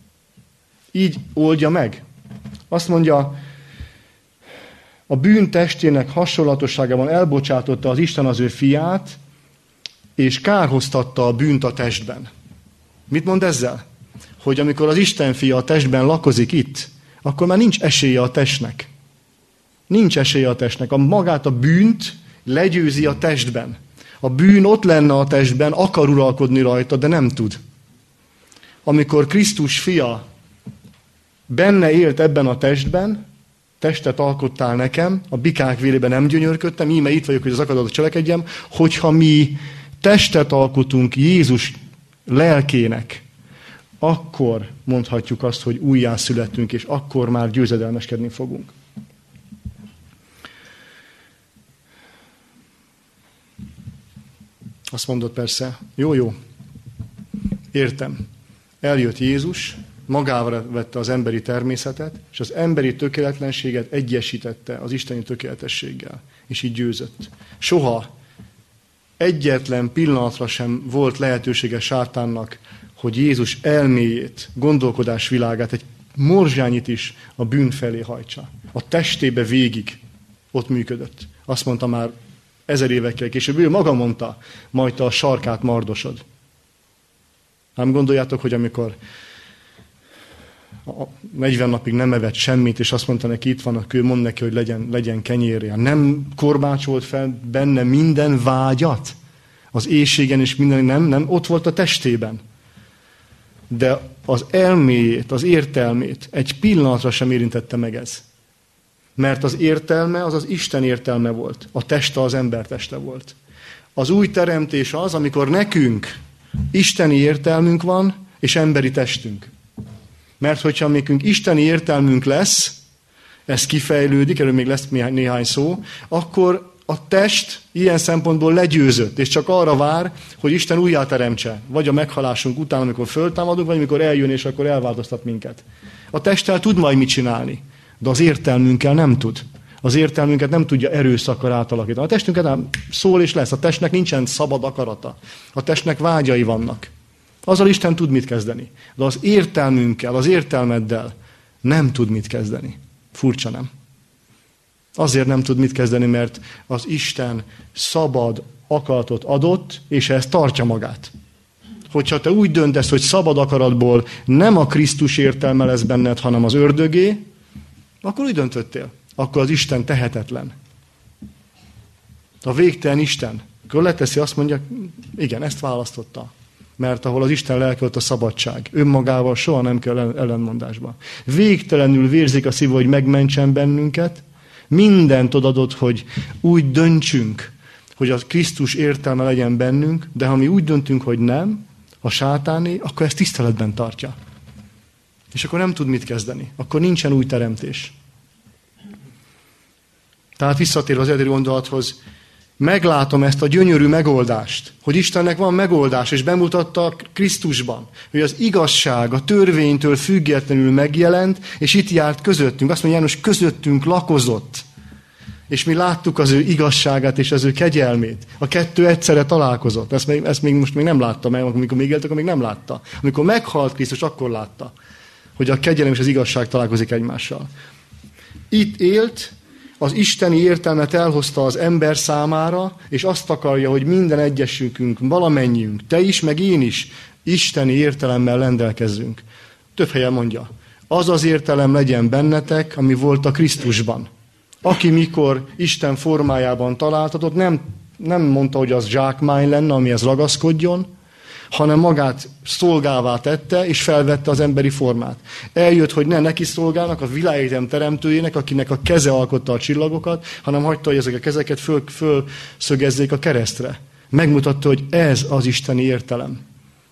Így oldja meg. Azt mondja, a bűn testének hasonlatosságában elbocsátotta az Isten az ő fiát, és kárhoztatta a bűnt a testben. Mit mond ezzel? Hogy amikor az Isten fia a testben lakozik itt, akkor már nincs esélye a testnek. Nincs esélye a testnek. A magát a bűnt legyőzi a testben. A bűn ott lenne a testben, akar uralkodni rajta, de nem tud. Amikor Krisztus fia benne élt ebben a testben, testet alkottál nekem, a bikák vérében nem gyönyörködtem, íme itt vagyok, hogy az akadatot cselekedjem, hogyha mi testet alkotunk Jézus lelkének, akkor mondhatjuk azt, hogy újjá születtünk, és akkor már győzedelmeskedni fogunk. Azt mondod persze, jó, jó, értem. Eljött Jézus, magával vette az emberi természetet, és az emberi tökéletlenséget egyesítette az isteni tökéletességgel, és így győzött. Soha egyetlen pillanatra sem volt lehetősége sátánnak, hogy Jézus elméjét, gondolkodás világát, egy morzsányit is a bűn felé hajtsa. A testébe végig ott működött. Azt mondta már ezer évekkel később, ő maga mondta, majd te a sarkát mardosod. Nem gondoljátok, hogy amikor negyven napig nem evett semmit, és azt mondta neki, itt van a kő, mondd neki, hogy legyen, legyen kenyérje. Nem korbácsolt fel benne minden vágyat? Az éhségen és minden, nem, nem, ott volt a testében. De az elméjét, az értelmét egy pillanatra sem érintette meg ez. Mert az értelme az az Isten értelme volt. A teste az ember teste volt. Az új teremtés az, amikor nekünk isteni értelmünk van, és emberi testünk. Mert hogyha nekünk isteni értelmünk lesz, ez kifejlődik, erről még lesz néhány szó, akkor A test ilyen szempontból legyőzött, és csak arra vár, hogy Isten újjáteremtse. Vagy a meghalásunk után, amikor föltámadunk, vagy amikor eljön, és akkor elváltoztat minket. A testtel tud majd mit csinálni, de az értelmünkkel nem tud. Az értelmünket nem tudja erőszakkal átalakítani. A testünket nem szól és lesz. A testnek nincsen szabad akarata. A testnek vágyai vannak. Azzal Isten tud mit kezdeni. De az értelmünkkel, az értelmeddel nem tud mit kezdeni. Furcsa, nem? Azért nem tud mit kezdeni, mert az Isten szabad akaratot adott, és ehhez tartja magát. Hogyha te úgy döntesz, hogy szabad akaratból nem a Krisztus értelme lesz benned, hanem az ördögé, akkor úgy döntöttél. Akkor az Isten tehetetlen. A végtelen Isten. Akkor leteszi, azt mondja, igen, ezt választotta. Mert ahol az Isten lelke, ott a szabadság. Önmagával soha nem kell ellenmondásba. Végtelenül vérzik a szíve, hogy megmentsen bennünket. Mindent odadott, hogy úgy döntsünk, hogy a Krisztus értelme legyen bennünk, de ha mi úgy döntünk, hogy nem, a sátáné, akkor ezt tiszteletben tartja. És akkor nem tud mit kezdeni. Akkor nincsen új teremtés. Tehát visszatérve az eredeti gondolathoz, meglátom ezt a gyönyörű megoldást, hogy Istennek van megoldás, és bemutatta Krisztusban, hogy az igazság a törvénytől függetlenül megjelent, és itt járt közöttünk. Azt mondja János, közöttünk lakozott. És mi láttuk az ő igazságát és az ő kegyelmét. A kettő egyszerre találkozott. Ezt még, ezt még most még nem látta, mert amikor még éltek, akkor még nem látta. Amikor meghalt Krisztus, akkor látta, hogy a kegyelem és az igazság találkozik egymással. Itt élt, az isteni értelmet elhozta az ember számára, és azt akarja, hogy minden egyesünkünk, valamennyiünk, te is, meg én is, isteni értelemmel rendelkezzünk. Több helyen mondja, az az értelem legyen bennetek, ami volt a Krisztusban. Aki mikor Isten formájában találtatott, nem, nem mondta, hogy az zsákmány lenne, amihez ragaszkodjon, hanem magát szolgává tette, és felvette az emberi formát. Eljött, hogy ne neki szolgálnak, a világegyetem teremtőjének, akinek a keze alkotta a csillagokat, hanem hagyta, hogy ezek a kezeket föl, fölszögezzék a keresztre. Megmutatta, hogy ez az isteni értelem.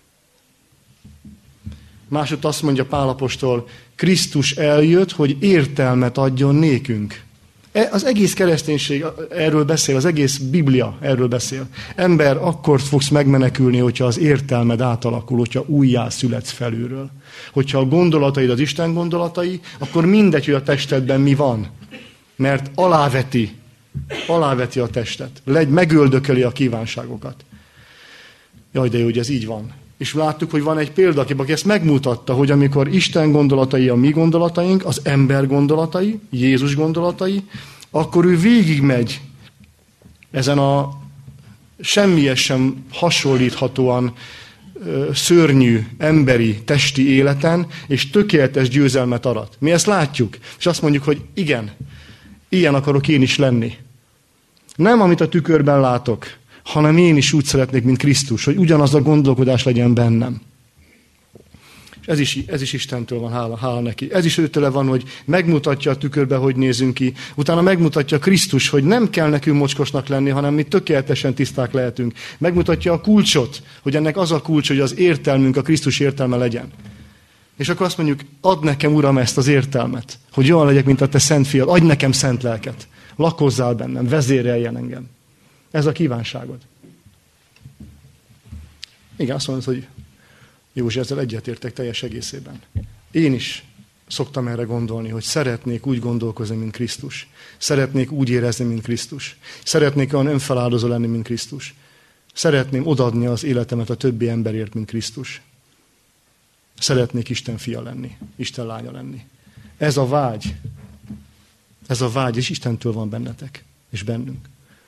Másod azt mondja Pál apostol, Krisztus eljött, hogy értelmet adjon nékünk. Az egész kereszténység erről beszél, az egész Biblia erről beszél. Ember, akkor fogsz megmenekülni, hogyha az értelmed átalakul, hogyha újjá születsz felülről. Hogyha a gondolataid az Isten gondolatai, akkor mindegy, hogy a testedben mi van. Mert aláveti, aláveti a testet. Legy, megöldököli a kívánságokat. Jaj, de jó, hogy ez így van. És láttuk, hogy van egy példakép, aki ezt megmutatta, hogy amikor Isten gondolatai a mi gondolataink, az ember gondolatai, Jézus gondolatai, akkor ő végigmegy ezen a semmihez sem hasonlíthatóan ö, szörnyű, emberi, testi életen, és tökéletes győzelmet arat. Mi ezt látjuk, és azt mondjuk, hogy igen, ilyen akarok én is lenni. Nem, amit a tükörben látok, hanem én is úgy szeretnék, mint Krisztus, hogy ugyanaz a gondolkodás legyen bennem. És ez is, ez is Istentől van, hála, hála neki. Ez is őtőle van, hogy megmutatja a tükörbe, hogy nézünk ki. Utána megmutatja Krisztus, hogy nem kell nekünk mocskosnak lenni, hanem mi tökéletesen tiszták lehetünk. Megmutatja a kulcsot, hogy ennek az a kulcs, hogy az értelmünk a Krisztus értelme legyen. És akkor azt mondjuk, add nekem, Uram, ezt az értelmet, hogy olyan legyek, mint a te szent fiad. Adj nekem szent lelket. Lakozzál bennem, vezéreljen engem. Ez a kívánságod. Igen, azt mondod, hogy Józsi, ezzel egyetértek teljes egészében. Én is szoktam erre gondolni, hogy szeretnék úgy gondolkozni, mint Krisztus. Szeretnék úgy érezni, mint Krisztus. Szeretnék olyan önfeláldozó lenni, mint Krisztus. Szeretném odaadni az életemet a többi emberért, mint Krisztus. Szeretnék Isten fia lenni, Isten lánya lenni. Ez a vágy, ez a vágy, és Istentől van bennetek, és bennünk.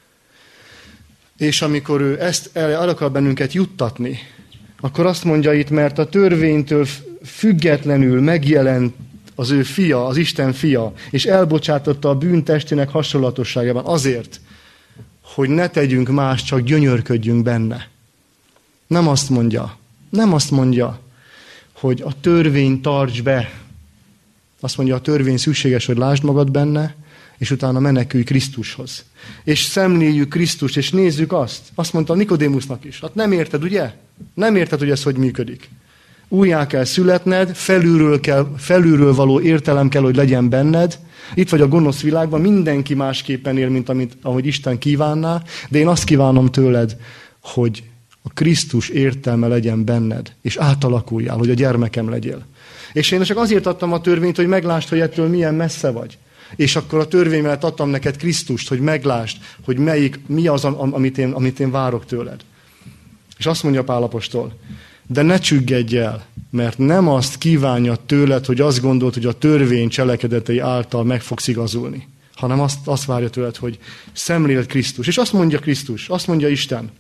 És amikor ő ezt el, el akar bennünket juttatni, akkor azt mondja itt, mert a törvénytől függetlenül megjelent az ő fia, az Isten fia, és elbocsátotta a bűn testének hasonlatosságában azért, hogy ne tegyünk más, csak gyönyörködjünk benne. Nem azt mondja, nem azt mondja, hogy a törvény tarts be. Azt mondja, a törvény szükséges, hogy lásd magad benne, és utána menekülj Krisztushoz. És szemléljük Krisztust, és nézzük azt. Azt mondta Nikodémusznak is. Hát nem érted, ugye? Nem érted, hogy ez hogy működik. újjá kell születned, felülről, kell, felülről való értelem kell, hogy legyen benned. Itt vagy a gonosz világban, mindenki másképpen él, mint amit, ahogy Isten kívánná, de én azt kívánom tőled, hogy a Krisztus értelme legyen benned, és átalakuljál, hogy a gyermekem legyél. És én csak azért adtam a törvényt, hogy meglásd, hogy ettől milyen messze vagy. És akkor a törvény mellett adtam neked Krisztust, hogy meglásd, hogy melyik, mi az, amit én, amit én várok tőled. És azt mondja Pál apostol, de ne csüggedj el, mert nem azt kívánja tőled, hogy azt gondolt, hogy a törvény cselekedetei által meg fogsz igazulni, hanem azt, azt várja tőled, hogy szemléld Krisztus. És azt mondja Krisztus, azt mondja Isten,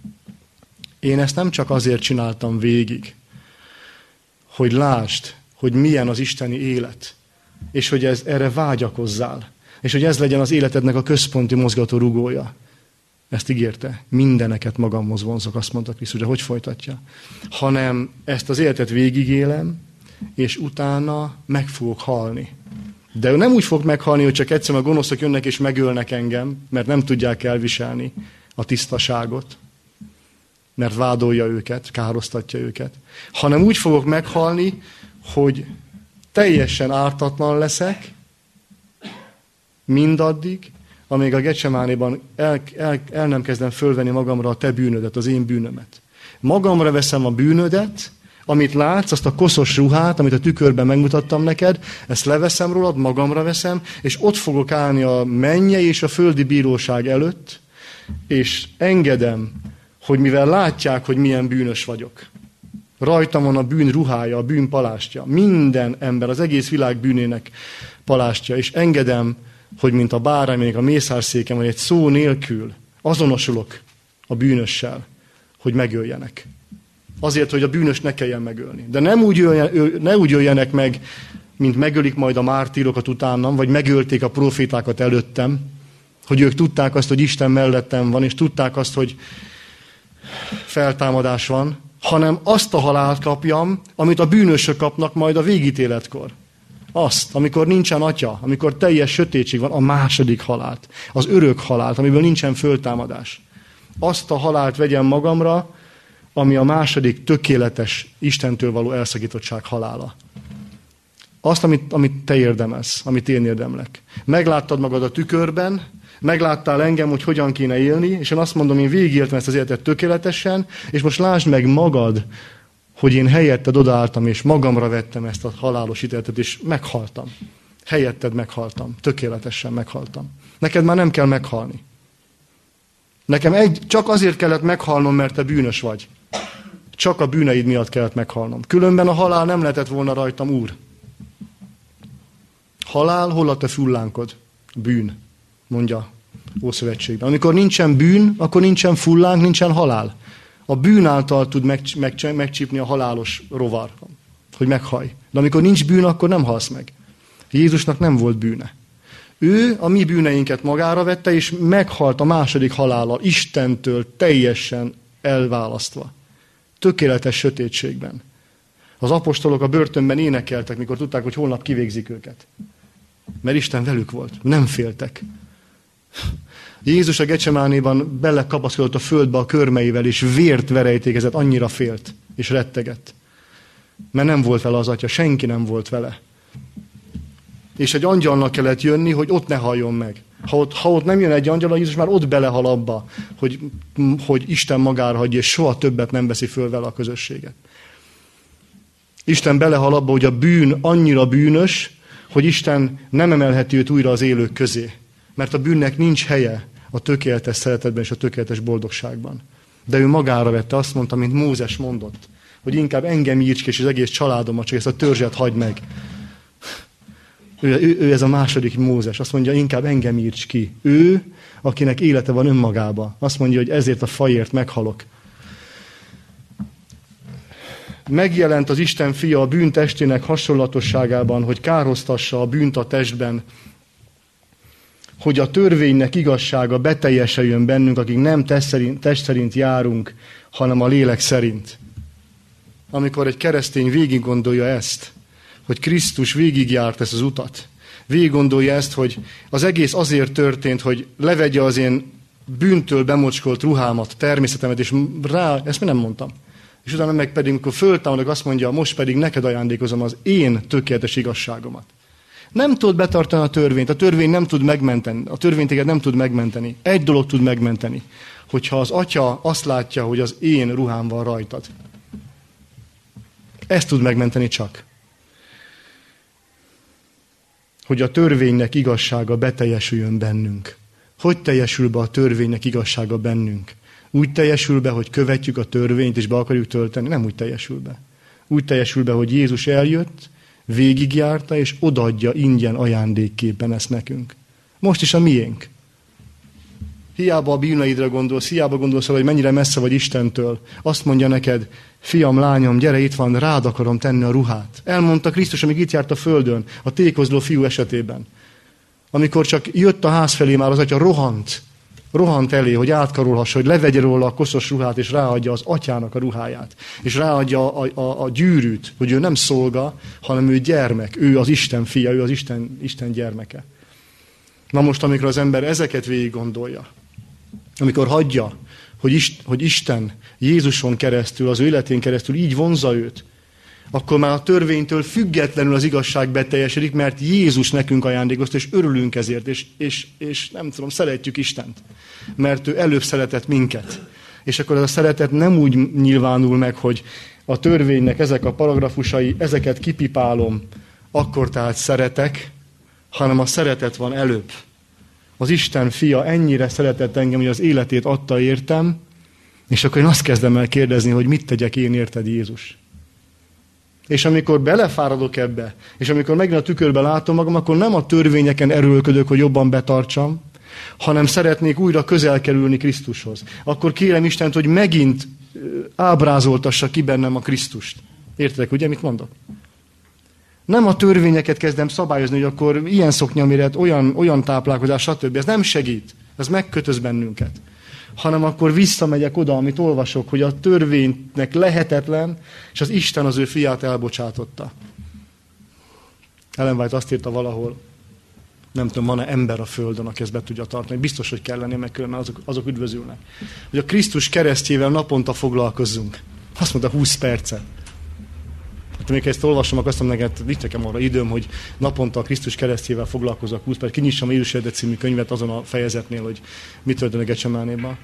én ezt nem csak azért csináltam végig, hogy lásd, hogy milyen az isteni élet, és hogy ez, erre vágyakozzál, és hogy ez legyen az életednek a központi mozgató rugója. Ezt ígérte. Mindeneket magamhoz vonzok, azt mondta Krisztus, de hogy folytatja? Hanem ezt az életet végigélem, és utána meg fogok halni. De ő nem úgy fog meghalni, hogy csak egyszerűen a gonoszok jönnek és megölnek engem, mert nem tudják elviselni a tisztaságot, mert vádolja őket, károsztatja őket, hanem úgy fogok meghalni, hogy teljesen ártatlan leszek, mindaddig, amíg a Gecsemánéban el, el, el nem kezdem fölvenni magamra a te bűnödet, az én bűnömet. Magamra veszem a bűnödet, amit látsz, azt a koszos ruhát, amit a tükörben megmutattam neked, ezt leveszem rólad, magamra veszem, és ott fogok állni a mennyei és a földi bíróság előtt, és engedem, hogy mivel látják, hogy milyen bűnös vagyok. Rajtam van a bűn ruhája, a bűn palástja. Minden ember, az egész világ bűnének palástja, és engedem, hogy mint a bárány, még a mészárszéken, vagy egy szó nélkül azonosulok a bűnössel, hogy megöljenek. Azért, hogy a bűnös ne kelljen megölni. De nem úgy, öljen, ne úgy öljenek meg, mint megölik majd a mártírokat utánam, vagy megölték a profétákat előttem, hogy ők tudták azt, hogy Isten mellettem van, és tudták azt, hogy feltámadás van, hanem azt a halált kapjam, amit a bűnösök kapnak majd a végítéletkor. Azt, amikor nincsen atya, amikor teljes sötétség van, a második halált, az örök halált, amiből nincsen föltámadás. Azt a halált vegyem magamra, ami a második tökéletes Istentől való elszakítottság halála. Azt, amit, amit te érdemelsz, amit én érdemlek. Megláttad magad a tükörben, megláttál engem, hogy hogyan kéne élni, és én azt mondom, én végigéltem ezt az életet tökéletesen, és most lásd meg magad, hogy én helyetted odaálltam, és magamra vettem ezt a halálos ítéletet, és meghaltam. Helyetted meghaltam, tökéletesen meghaltam. Neked már nem kell meghalni. Nekem egy, csak azért kellett meghalnom, mert te bűnös vagy. Csak a bűneid miatt kellett meghalnom. Különben a halál nem lehetett volna rajtam, Úr. Halál, hol a te fullánkod? Bűn, mondja Ószövetségben. Amikor nincsen bűn, akkor nincsen fullánk, nincsen halál. A bűn által tud meg, meg, megcsípni a halálos rovar, hogy meghaj. De amikor nincs bűn, akkor nem halsz meg. Jézusnak nem volt bűne. Ő a mi bűneinket magára vette, és meghalt a második halállal, Istentől teljesen elválasztva. Tökéletes sötétségben. Az apostolok a börtönben énekeltek, mikor tudták, hogy holnap kivégzik őket. Mert Isten velük volt. Nem féltek. Jézus a Gecsemánéban belekapaszkodott a földbe a körmeivel, és vért verejtékezett, annyira félt, és rettegett. Mert nem volt vele az atya, senki nem volt vele. És egy angyalnak kellett jönni, hogy ott ne halljon meg. Ha ott, ha ott nem jön egy angyal, Jézus már ott belehal abba, hogy, hogy Isten magára hagyja, és soha többet nem veszi föl vele a közösséget. Isten belehal abba, hogy a bűn annyira bűnös, hogy Isten nem emelheti őt újra az élők közé. Mert a bűnnek nincs helye a tökéletes szeretetben és a tökéletes boldogságban. De ő magára vette, azt mondta, mint Mózes mondott, hogy inkább engem írts ki, és az egész családomat, csak ezt a törzset hagyd meg. Ő, ő, ő ez a második Mózes. Azt mondja, inkább engem írts ki. Ő, akinek élete van önmagába. Azt mondja, hogy ezért a fajért meghalok. Megjelent az Isten fia a bűn testének hasonlatosságában, hogy károztassa a bűnt a testben, hogy a törvénynek igazsága beteljeseljön bennünk, akik nem test szerint, test szerint járunk, hanem a lélek szerint. Amikor egy keresztény végig gondolja ezt, hogy Krisztus végigjárt ezt az utat, végig gondolja ezt, hogy az egész azért történt, hogy levegye az én bűntől bemocskolt ruhámat, természetemet, és rá, ezt mi nem mondtam, És utána meg pedig, amikor föltámadok, azt mondja, most pedig neked ajándékozom az én tökéletes igazságomat. Nem tudod betartani a törvényt, a törvény nem tud megmenteni, a törvény téged nem tud megmenteni. Egy dolog tud megmenteni, hogyha az atya azt látja, hogy az én ruhám van rajtad. Ezt tud megmenteni csak. Hogy a törvénynek igazsága beteljesüljön bennünk. Hogy teljesül be a törvénynek igazsága bennünk? Úgy teljesül be, hogy követjük a törvényt, és be akarjuk tölteni? Nem úgy teljesül be. Úgy teljesül be, hogy Jézus eljött, végigjárta, és odaadja ingyen ajándékképpen ezt nekünk. Most is a miénk. Hiába a bűneidre gondolsz, hiába gondolsz, hogy mennyire messze vagy Istentől. Azt mondja neked, fiam, lányom, gyere, itt van, rád akarom tenni a ruhát. Elmondta Krisztus, amíg itt járt a földön, a tékozló fiú esetében. Amikor csak jött a ház felé, már az atya rohant, rohant elé, hogy átkarolhassa, hogy levegye róla a koszos ruhát, és ráadja az atyának a ruháját. És ráadja a, a, a gyűrűt, hogy ő nem szolga, hanem ő gyermek. Ő az Isten fia, ő az Isten, Isten gyermeke. Na most, amikor az ember ezeket végig gondolja, amikor hagyja, hogy, Ist, hogy Isten Jézuson keresztül, az ő életén keresztül így vonzza őt, akkor már a törvénytől függetlenül az igazság beteljesedik, mert Jézus nekünk ajándékozta, és örülünk ezért, és, és, és nem tudom, szeretjük Istent, mert ő előbb szeretett minket. És akkor ez a szeretet nem úgy nyilvánul meg, hogy a törvénynek ezek a paragrafusai, ezeket kipipálom, akkor tehát szeretek, hanem a szeretet van előbb. Az Isten fia ennyire szeretett engem, hogy az életét adta értem, és akkor én azt kezdem el kérdezni, hogy mit tegyek én érted, Jézus. És amikor belefáradok ebbe, és amikor megint a tükörbe látom magam, akkor nem a törvényeken erőlködök, hogy jobban betartsam, hanem szeretnék újra közel kerülni Krisztushoz. Akkor kérem Istent, hogy megint ábrázoltassa ki bennem a Krisztust. Értedek, ugye, mit mondok? Nem a törvényeket kezdem szabályozni, hogy akkor ilyen szoknyaméret, olyan, olyan táplálkozás, stb. Ez nem segít. Ez megkötöz bennünket. Hanem akkor visszamegyek oda, amit olvasok, hogy a törvénynek lehetetlen, és az Isten az ő fiát elbocsátotta. Ellen White azt írta valahol, nem tudom, van-e ember a földön, aki ezt be tudja tartani. Biztos, hogy kell lenni, meg különben azok, azok üdvözülnek. Hogy a Krisztus keresztjével naponta foglalkozzunk. Azt mondta, húsz percet. Hát amikor ezt olvasom, akkor azt mondom neked, nincs nekem arra időm, hogy naponta a Krisztus keresztjével foglalkozok húsz perc. Kinyissam a Jézus Eredet című könyvet azon a fejezetnél, hogy mit történt a Gecsemánéban.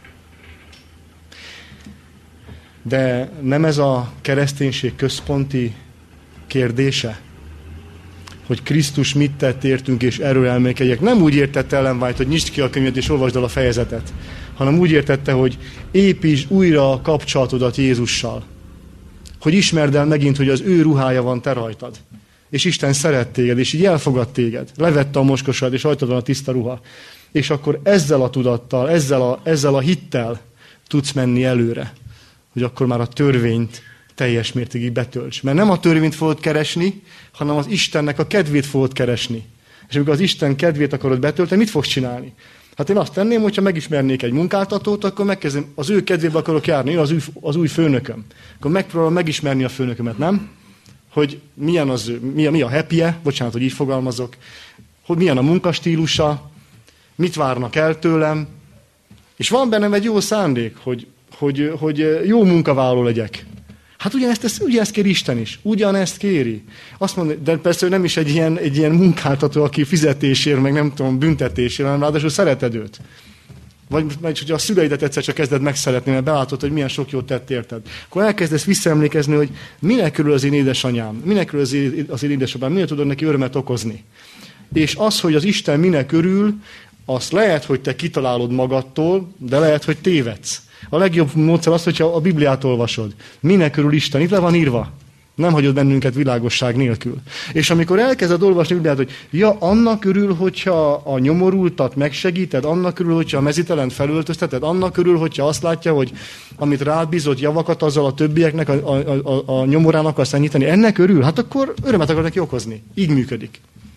De nem ez a kereszténység központi kérdése, hogy Krisztus mit tett értünk, és erről elmélkedjek. Nem úgy értette Ellen White, hogy nyisd ki a könyvet, és olvasd el a fejezetet, hanem úgy értette, hogy építsd újra a kapcsolatodat Jézussal. Hogy ismerd el megint, hogy az ő ruhája van te rajtad. És Isten szeret téged, és így elfogad téged. Levette a moskosat, és rajtad van a tiszta ruha. És akkor ezzel a tudattal, ezzel a, ezzel a hittel tudsz menni előre. Hogy akkor már a törvényt teljes mértékig betölts. Mert nem a törvényt fogod keresni, hanem az Istennek a kedvét fogod keresni. És amikor az Isten kedvét akarod betölteni, mit fogsz csinálni? Hát én azt tenném, hogyha megismernék egy munkáltatót, akkor megkezdem, az ő kedvébe akarok járni, ő az új, az új főnököm. Akkor megpróbálom megismerni a főnökömet, nem? Hogy milyen az, mi a, mi a happy-je, bocsánat, hogy így fogalmazok, hogy milyen a munkastílusa, mit várnak el tőlem, és van bennem egy jó szándék, hogy, hogy, hogy jó munkavállaló legyek. Hát ugyanezt, ezt, ugyanezt kéri Isten is. Ugyanezt kéri. Azt mondja, de persze ő nem is egy ilyen, egy ilyen munkáltató, aki fizetésért, meg nem tudom, büntetésért, hanem ráadásul szereted őt. Vagy, vagy hogyha a szüleidet egyszer csak kezded megszeretni, mert belátod, hogy milyen sok jót tett érted. Akkor elkezdesz visszaemlékezni, hogy minek körül az én édesanyám, minek körül az én, az én édesapám, minek tudod neki örömet okozni. És az, hogy az Isten minek örül, azt lehet, hogy te kitalálod magadtól, de lehet, hogy tévedsz. A legjobb módszer az, hogyha a Bibliát olvasod. Minek örül Isten? Itt le van írva. Nem hagyod bennünket világosság nélkül. És amikor elkezded olvasni a Bibliát, hogy ja, annak örül, hogyha a nyomorultat megsegíted, annak örül, hogyha a mezítelent felöltözteted, annak örül, hogyha azt látja, hogy amit rád bízott javakat, azzal a többieknek, a, a, a, a nyomorán akarsz ennyiteni. Ennek örül? Hát akkor örömet akar neki okozni. Így működik.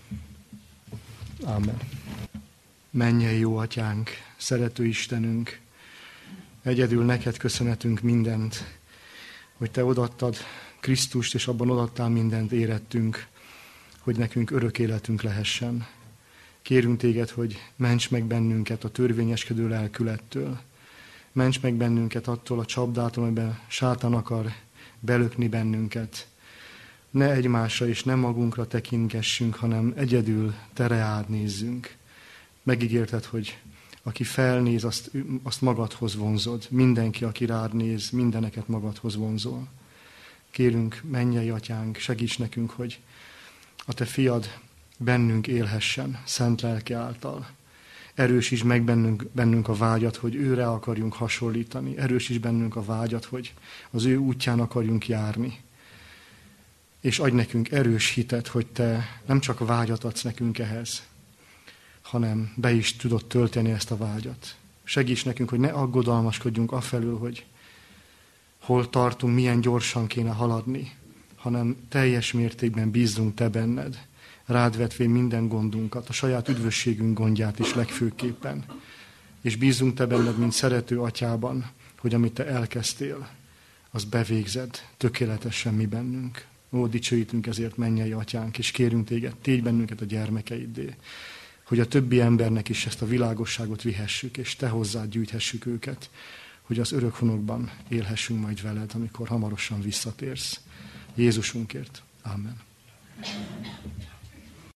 Amen. Mennyei jó atyánk, szerető Istenünk, egyedül neked köszönhetünk mindent, hogy te odaadtad Krisztust, és abban odaadtál mindent érettünk, hogy nekünk örök életünk lehessen. Kérünk téged, hogy ments meg bennünket a törvényeskedő lelkülettől. Ments meg bennünket attól a csapdától, amiben sátán akar belökni bennünket. Ne egymásra és nem magunkra tekintgessünk, hanem egyedül te reád nézzünk. Megígérted, hogy aki felnéz, azt, azt magadhoz vonzod. Mindenki, aki rád néz, mindeneket magadhoz vonzol. Kérünk, mennyei atyánk, segíts nekünk, hogy a te fiad bennünk élhessen, szent lelke által. Erősíts meg bennünk, bennünk a vágyat, hogy őre akarjunk hasonlítani. Erősíts bennünk a vágyat, hogy az ő útján akarjunk járni. És adj nekünk erős hitet, hogy te nem csak vágyat adsz nekünk ehhez, hanem be is tudod tölteni ezt a vágyat. Segíts nekünk, hogy ne aggodalmaskodjunk afelől, hogy hol tartunk, milyen gyorsan kéne haladni, hanem teljes mértékben bízzunk te benned, rád vetvén minden gondunkat, a saját üdvösségünk gondját is legfőképpen. És bízzunk te benned, mint szerető atyában, hogy amit te elkezdtél, az bevégzed tökéletesen mi bennünk. Ó, dicsőítünk ezért, mennyei atyánk, és kérünk téged, tégy bennünket a gyermekeiddé, hogy a többi embernek is ezt a világosságot vihessük, és te hozzád gyűjthessük őket, hogy az örökhonokban élhessünk majd veled, amikor hamarosan visszatérsz. Jézusunkért. Amen.